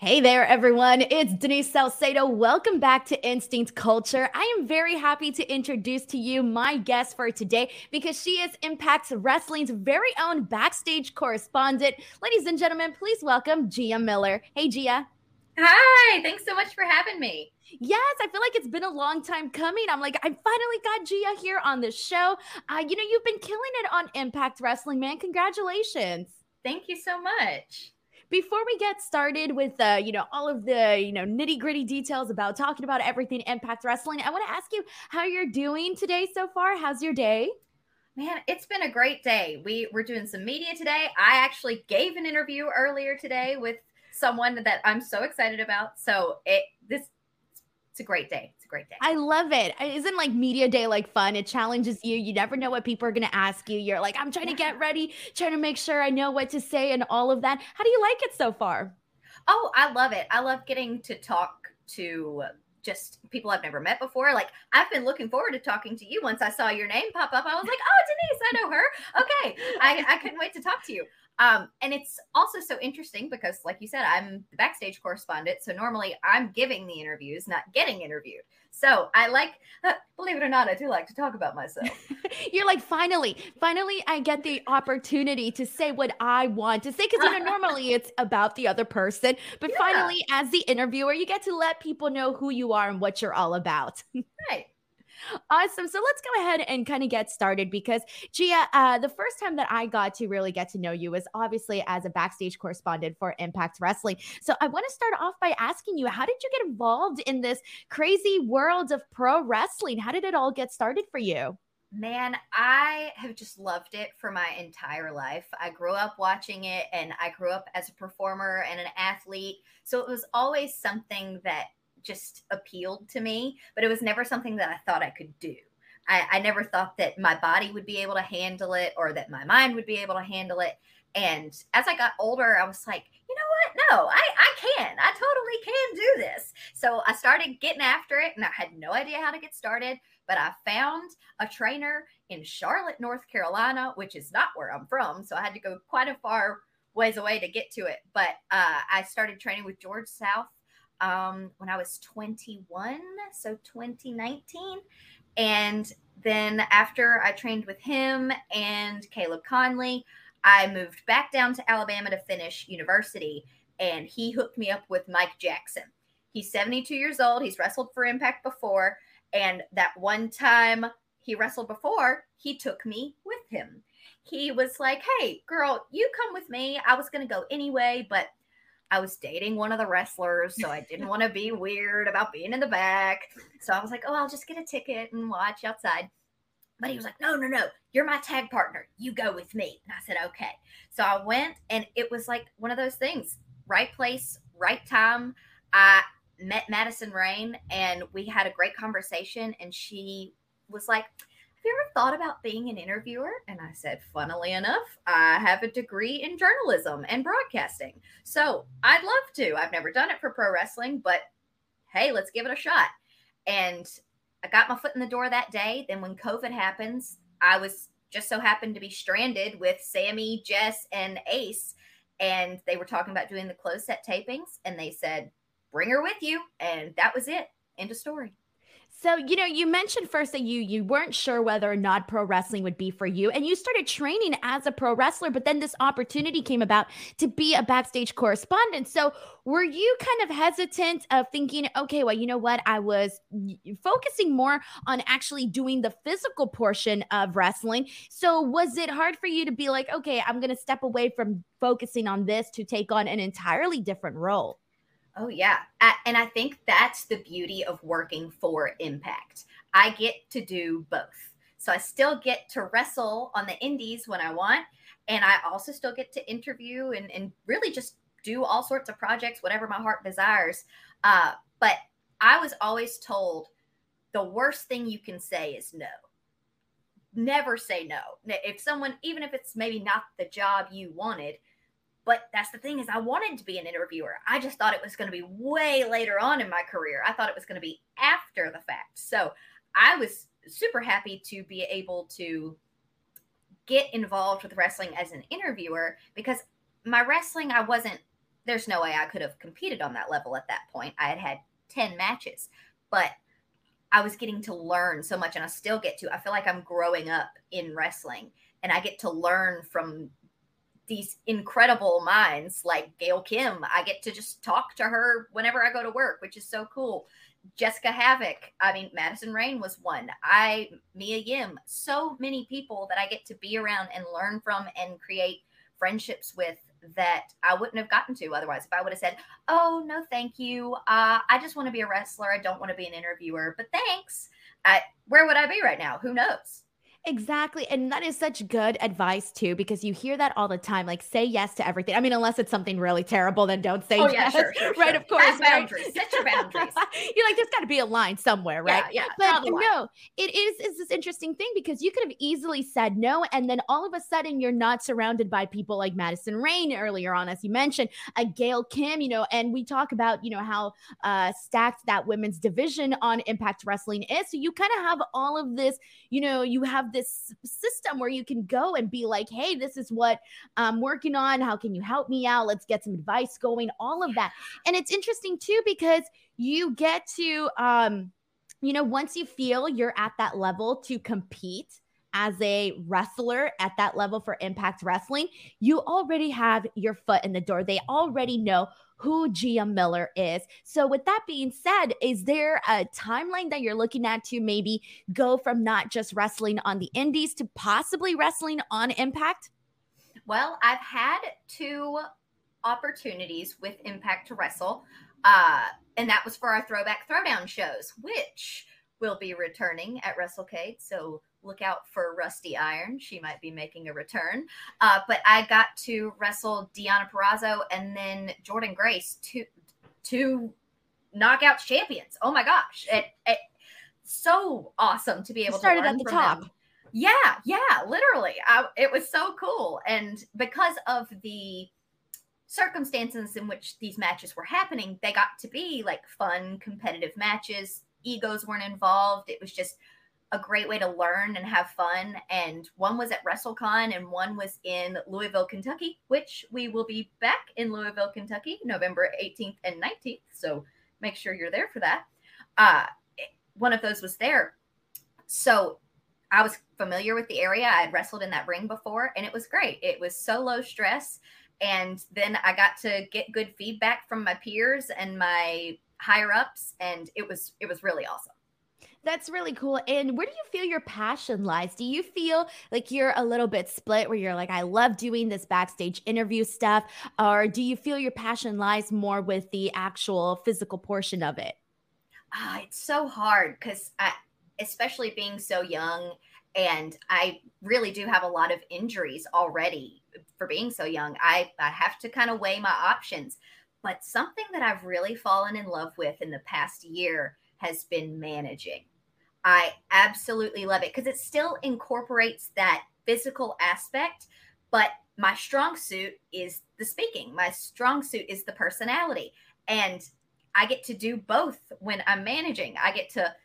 Hey there, everyone. It's Denise Salcedo. Welcome back to Instinct Culture. I am very happy to introduce to you my guest for today because she is Impact Wrestling's very own backstage correspondent. Ladies and gentlemen, please welcome Gia Miller. Hey, Gia. Hi, thanks so much for having me. Yes, I feel like it's been a long time coming. I finally got Gia here on the show. You've been killing it on Impact Wrestling, man. Congratulations. Thank you so much. Before we get started with all of the nitty gritty details about talking about everything Impact Wrestling, I want to ask you how you're doing today so far. How's your day? Man, it's been a great day. We're doing some media today. I actually gave an interview earlier today with someone that I'm so excited about. It's a great day. It's a great day. I love it. Isn't like media day like fun? It challenges you. You never know what people are going to ask you. You're like, I'm trying to Yeah. get ready, trying to make sure I know what to say and all of that. How do you like it so far? Oh, I love it. I love getting to talk to just people I've never met before. Like I've been looking forward to talking to you once I saw your name pop up. I was like, oh, Denise, I know her. Okay. I couldn't wait to talk to you. And it's also so interesting because, like you said, I'm the backstage correspondent. So normally I'm giving the interviews, not getting interviewed. So I like, believe it or not, I do like to talk about myself. You're like, finally, I get the opportunity to say what I want to say. Cause, normally it's about the other person, but Yeah. finally, as the interviewer, you get to let people know who you are and what you're all about. Right. Awesome. So let's go ahead and kind of get started because Gia, the first time that I got to really get to know you was obviously as a backstage correspondent for Impact Wrestling. So I want to start off by asking you, how did you get involved in this crazy world of pro wrestling? How did it all get started for you? Man, I have just loved it for my entire life. I grew up watching it and I grew up as a performer and an athlete. So it was always something that just appealed to me, but it was never something that I thought I could do. I never thought that my body would be able to handle it or that my mind would be able to handle it. And as I got older, I was like, you know what? No, I can. I totally can do this. So I started getting after it and I had no idea how to get started, but I found a trainer in Charlotte, North Carolina, which is not where I'm from. So I had to go quite a far ways away to get to it. But I started training with George South when I was 21, so 2019. And then after I trained with him and Caleb Conley, I moved back down to Alabama to finish university. And he hooked me up with Mike Jackson. He's 72 years old. He's wrestled for Impact before. And that one time he wrestled before, he took me with him. He was like, hey, girl, you come with me. I was going to go anyway, but I was dating one of the wrestlers, so I didn't want to be weird about being in the back. So I was like, oh, I'll just get a ticket and watch outside. But he was like, no, no, no, you're my tag partner. You go with me. And I said, okay. So I went, and it was like one of those things, right place, right time. I met Madison Rain, and we had a great conversation. And she was like, have you ever thought about being an interviewer? And I said, funnily enough, I have a degree in journalism and broadcasting. So I'd love to. I've never done it for pro wrestling, but hey, let's give it a shot. And I got my foot in the door that day. Then when COVID happens, I was just so happened to be stranded with Sammy, Jess, and Ace. And they were talking about doing the closed set tapings. And they said, bring her with you. And that was it. End of story. So, you mentioned first that you weren't sure whether or not pro wrestling would be for you, and you started training as a pro wrestler, but then this opportunity came about to be a backstage correspondent. So, were you kind of hesitant of thinking, okay, well, you know what? I was focusing more on actually doing the physical portion of wrestling. So, was it hard for you to be like, okay, I'm going to step away from focusing on this to take on an entirely different role? Oh, yeah. And I think that's the beauty of working for Impact. I get to do both. So I still get to wrestle on the indies when I want. And I also still get to interview and really just do all sorts of projects, whatever my heart desires. But I was always told the worst thing you can say is no. Never say no. If someone, even if it's maybe not the job you wanted, but that's the thing is I wanted to be an interviewer. I just thought it was going to be way later on in my career. I thought it was going to be after the fact. So I was super happy to be able to get involved with wrestling as an interviewer because my wrestling, I wasn't there's no way I could have competed on that level at that point. I had had 10 matches, but I was getting to learn so much, and I still get to. I feel like I'm growing up in wrestling, and I get to learn from these incredible minds like Gail Kim. I get to just talk to her whenever I go to work, which is so cool. Jessica Havoc. I mean, Madison Rain was one. Mia Yim. So many people that I get to be around and learn from and create friendships with that I wouldn't have gotten to otherwise. If I would have said, "Oh no, thank you. I just want to be a wrestler. I don't want to be an interviewer, but thanks." Where would I be right now? Who knows? Exactly. And that is such good advice too, because you hear that all the time. Like, say yes to everything. I mean, unless it's something really terrible, then don't say Oh yeah, yes. sure. Right, of course. Have boundaries. Set your boundaries. You're like, there's got to be a line somewhere, right? Yeah, But no, it's this interesting thing because you could have easily said no, and then all of a sudden you're not surrounded by people like Madison Rain earlier on, as you mentioned, a Gail Kim, and we talk about, how stacked that women's division on Impact Wrestling is. So you kind of have all of this, you have this system where you can go and be like, hey, this is what I'm working on. How can you help me out? Let's get some advice going, all of that. And it's interesting too, because you get to, once you feel you're at that level to compete as a wrestler at that level for Impact Wrestling, you already have your foot in the door. They already know who Gia Miller is. So with that being said, is there a timeline that you're looking at to maybe go from not just wrestling on the indies to possibly wrestling on Impact? Well, I've had 2 opportunities with Impact to wrestle, and that was for our Throwback Throwdown shows, which will be returning at WrestleCade. So look out for Rusty Iron. She might be making a return. But I got to wrestle Deonna Purrazzo and then Jordynne Grace, two knockouts champions. Oh my gosh. It so awesome to be able to learn at the from top. them. Yeah, literally. It was so cool. And because of the circumstances in which these matches were happening, they got to be like fun, competitive matches. Egos weren't involved. It was just a great way to learn and have fun. And one was at WrestleCon and one was in Louisville, Kentucky, which we will be back in Louisville, Kentucky, November 18th and 19th. So make sure you're there for that. One of those was there. So I was familiar with the area. I had wrestled in that ring before, and it was great. It was so low stress. And then I got to get good feedback from my peers and my higher ups, and it was really awesome. That's really cool. And where do you feel your passion lies? Do you feel like you're a little bit split where you're like, I love doing this backstage interview stuff? Or do you feel your passion lies more with the actual physical portion of it? It's so hard because especially being so young, and I really do have a lot of injuries already for being so young. I have to kind of weigh my options. But something that I've really fallen in love with in the past year has been managing. I absolutely love it because it still incorporates that physical aspect, but my strong suit is the speaking. My strong suit is the personality. And I get to do both when I'm managing. I get to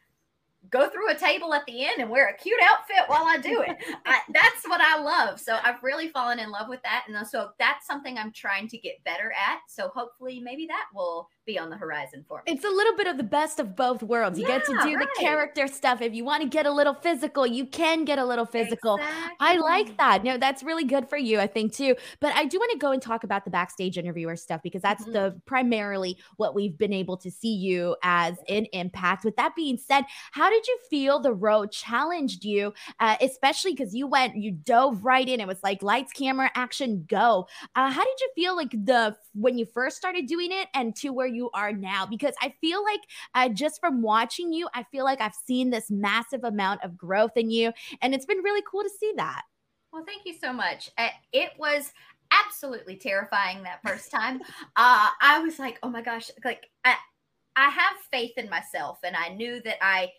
go through a table at the end and wear a cute outfit while I do it. That's what I love. So I've really fallen in love with that. And so that's something I'm trying to get better at. So hopefully maybe that will be on the horizon for me. It's a little bit of the best of both worlds. You get to do the character stuff. If you want to get a little physical, you can get a little physical. Exactly. I like that. No, that's really good for you, I think, too. But I do want to go and talk about the backstage interviewer stuff because that's the primarily what we've been able to see you as in Impact. With that being said, how did you feel the road challenged you, especially because you dove right in. It was like lights, camera, action, go. How did you feel like when you first started doing it and to where you are now? Because I feel like just from watching you, I feel like I've seen this massive amount of growth in you, and it's been really cool to see that. Well, thank you so much. It was absolutely terrifying that first time. I was like, oh my gosh, like I have faith in myself, and I knew that I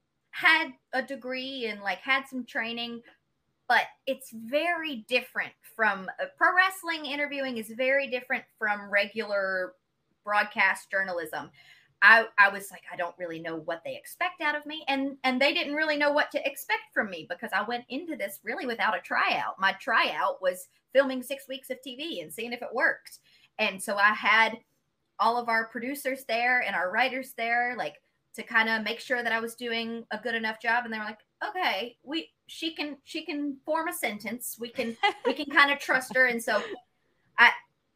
had a degree and like had some training, but it's very different from pro wrestling. Interviewing is very different from regular broadcast journalism. I was like, I don't really know what they expect out of me. And they didn't really know what to expect from me because I went into this really without a tryout. My tryout was filming 6 weeks of TV and seeing if it worked. And so I had all of our producers there and our writers there, like to kind of make sure that I was doing a good enough job. And they were like, okay, she can form a sentence. We can kind of trust her. And so I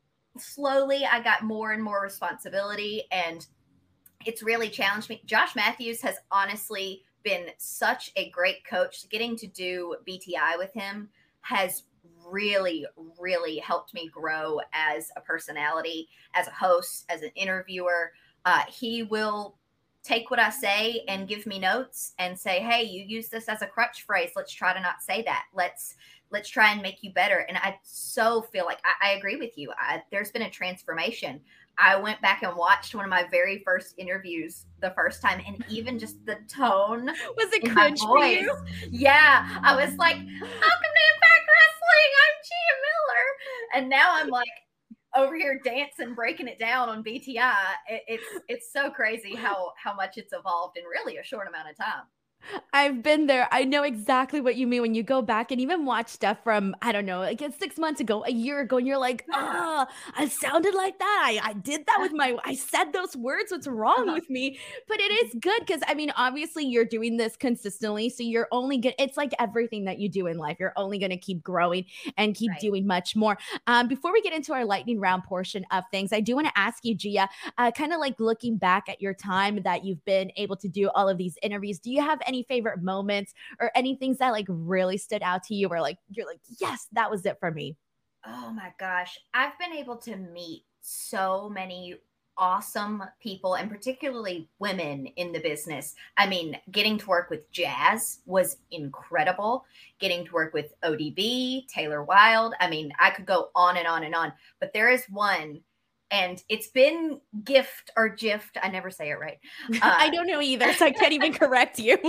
slowly I got more and more responsibility, and it's really challenged me. Josh Matthews has honestly been such a great coach. Getting to do BTI with him has really, really helped me grow as a personality, as a host, as an interviewer. He will take what I say and give me notes and say, hey, you use this as a crutch phrase. Let's try to not say that. Let's try and make you better. And I so feel like I agree with you. There's been a transformation. I went back and watched one of my very first interviews the first time, and even just the tone was it cringe for you? Yeah, I was like, "Welcome to Impact Wrestling. I'm Gia Miller," and now I'm like over here dancing, breaking it down on BTI. It's so crazy how much it's evolved in really a short amount of time. I've been there. I know exactly what you mean when you go back and even watch stuff from, I don't know, like 6 months ago, a year ago, and you're like, oh, I sounded like that. I did that with I said those words. What's wrong with me? But it is good because, I mean, obviously you're doing this consistently. So you're only good. It's like everything that you do in life. You're only going to keep growing and keep doing much more. Before we get into our lightning round portion of things, I do want to ask you, Gia, kind of like looking back at your time that you've been able to do all of these interviews, do you have any favorite moments or any things that like really stood out to you where like you're like, yes, that was it for me? Oh my gosh, I've been able to meet so many awesome people, and particularly women in the business. I mean, getting to work with Jazz was incredible. Getting to work with ODB, Taylor Wilde. I mean, I could go on and on and on, but there is one, and it's been gift or gift. I never say it right. I don't know either, so I can't even correct you.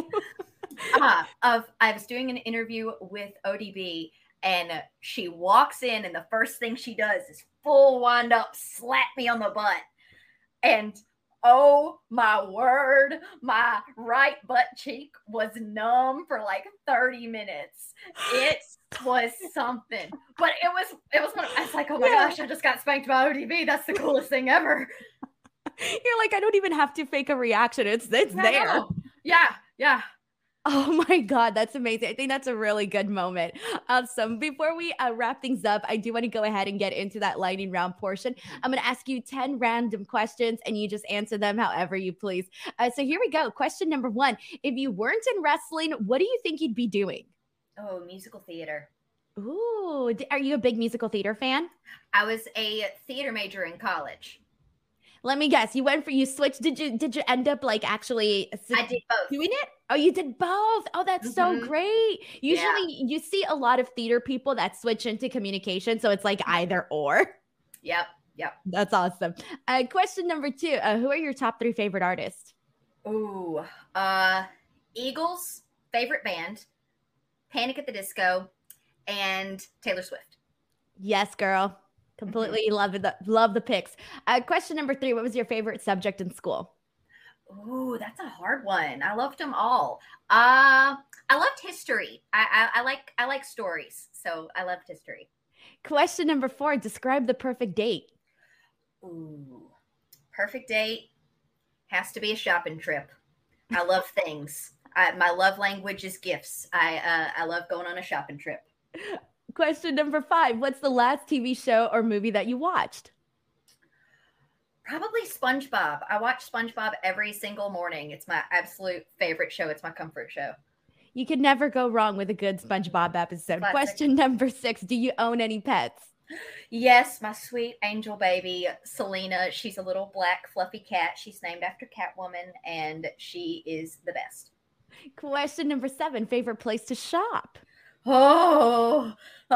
I was doing an interview with ODB, and she walks in, and the first thing she does is full wind up, slap me on the butt. And oh my word, my right butt cheek was numb for like 30 minutes. It was something. But it was one of, I was like, oh my gosh, I just got spanked by ODB. That's the coolest thing ever. You're like, I don't even have to fake a reaction. It's there. Yeah. Oh my God, that's amazing. I think that's a really good moment. Awesome. Before we wrap things up, I do want to go ahead and get into that lightning round portion. I'm going to ask you 10 random questions and you just answer them however you please. So here we go. Question number 1. If you weren't in wrestling, what do you think you'd be doing? Oh, musical theater. Ooh, are you a big musical theater fan? I was a theater major in college. Let me guess. You switched. Did you end up like actually I did both. doing it? Oh, you did both. Oh, that's so great. Usually you see a lot of theater people that switch into communication. So it's like either or. Yep. That's awesome. Question number 2. Who are your top 3 favorite artists? Ooh, Eagles, favorite band, Panic at the Disco, and Taylor Swift. Yes, girl. Completely love the picks. Question number 3. What was your favorite subject in school? Ooh, that's a hard one. I loved them all. I loved history. I like stories, so I loved history. Question number 4. Describe the perfect date. Ooh, perfect date has to be a shopping trip. I love things. My love language is gifts. I love going on a shopping trip. Question number 5. What's the last TV show or movie that you watched? Probably SpongeBob. I watch SpongeBob every single morning. It's my absolute favorite show. It's my comfort show. You could never go wrong with a good SpongeBob episode. Classic. Question number 6. Do you own any pets? Yes, my sweet angel baby, Selena. She's a little black fluffy cat. She's named after Catwoman, and she is the best. Question number 7. Favorite place to shop? Oh,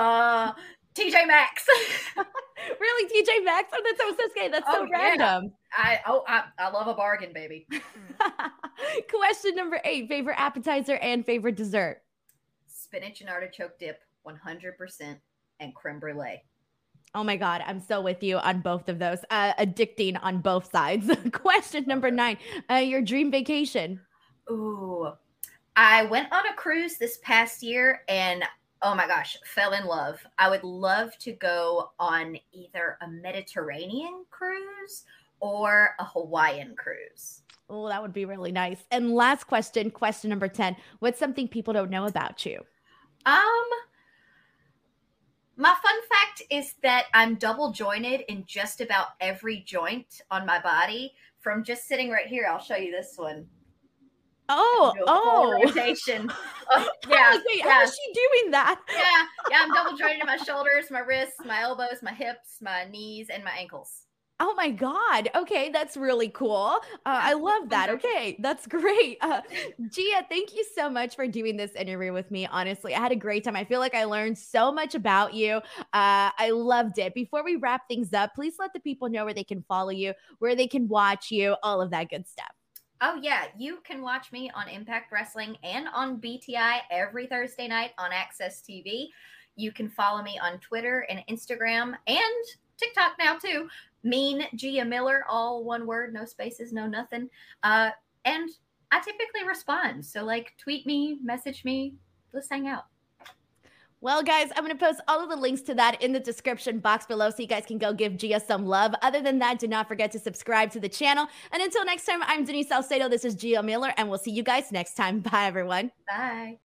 TJ Maxx. Really, TJ Maxx? Oh, that's so scary. That's so random. I love a bargain, baby. Question number 8. Favorite appetizer and favorite dessert? Spinach and artichoke dip, 100%, and creme brulee. Oh my God, I'm so with you on both of those. Addicting on both sides. Question number 9. Your dream vacation? Ooh, I went on a cruise this past year, and Oh my gosh, fell in love. I would love to go on either a Mediterranean cruise or a Hawaiian cruise. Oh, that would be really nice. And last question, question number 10. What's something people don't know about you? Um, my fun fact is that I'm double jointed in just about every joint on my body. From just sitting right here, I'll show you this one. I can Oh, do a full oh. rotation. Oh, I yeah, was like, wait, how yeah, is she doing that? yeah. I'm double jointed in my shoulders, my wrists, my elbows, my hips, my knees, and my ankles. Oh my God. Okay, that's really cool. Yeah, I it's love fun that. fact. Okay, that's great. Gia, thank you so much for doing this interview with me. Honestly, I had a great time. I feel like I learned so much about you. I loved it. Before we wrap things up, please let the people know where they can follow you, where they can watch you, all of that good stuff. Oh, yeah. You can watch me on Impact Wrestling and on BTI every Thursday night on Access TV. You can follow me on Twitter and Instagram and TikTok now, too. Mean Gia Miller, all one word, no spaces, no nothing. And I typically respond. So, like, tweet me, message me, let's hang out. Well, guys, I'm going to post all of the links to that in the description box below so you guys can go give Gia some love. Other than that, do not forget to subscribe to the channel. And until next time, I'm Denise Salcedo. This is Gia Miller, and we'll see you guys next time. Bye, everyone. Bye.